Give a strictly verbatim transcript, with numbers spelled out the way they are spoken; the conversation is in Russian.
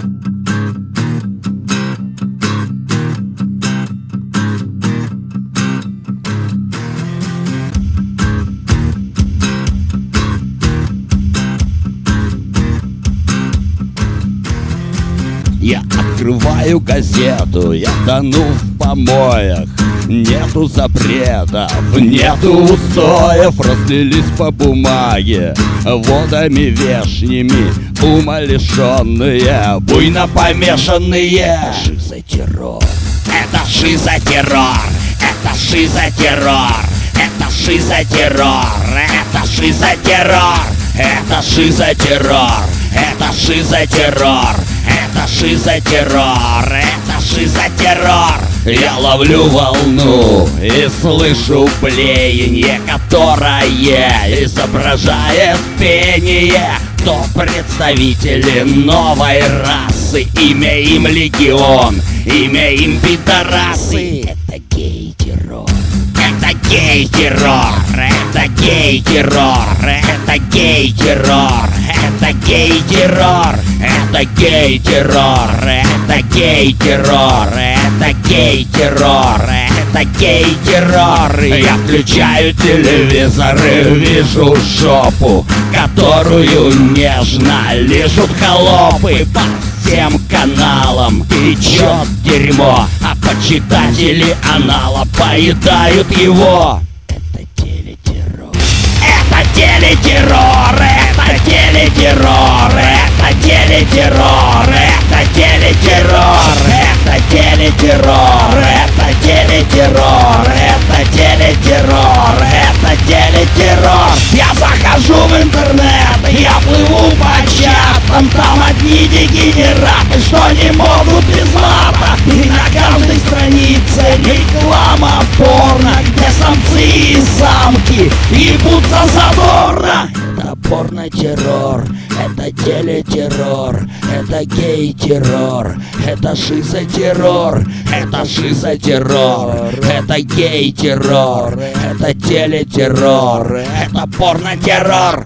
Я открываю газету, я тону в помоях. Нету запретов, нету устоев. Разлились по бумаге водами вешними умалишенные, буйно помешанные. Шизотеррор, это шизотеррор, это шизотеррор, это шизотеррор, это шизотеррор, это шизотеррор, это шизотеррор, это шизотеррор, это шизотеррор. Я ловлю волну и слышу блеяние, которое изображает пение. То представители новой расы, имя им легион, имя им пидорасы. Это гей-террор, это гей-террор, это гей-террор, это гей-террор, это гей-террор, это гей-террор, это гей-террор, это гей-террор, это гей-террор. Я включаю телевизор и вижу жопу, которую нежно лижут холопы. По всем каналам течет дерьмо, а почитатели анала поедают его. Это телетеррор, это телетеррор, это телетеррор, это телетеррор, это телетеррор, это телетеррор, это телетеррор, это телетеррор, это телетеррор. Я захожу в интернет, я плыву по чатам, там одни дегенераты, что не могут без мата. И на каждой странице реклама порно, где самцы и самки ебутся задорно. Это порно-террор, это телетеррор, это гей-террор, это шизотеррор, это шизотеррор, это гей-террор, это телетеррор, это порно-террор.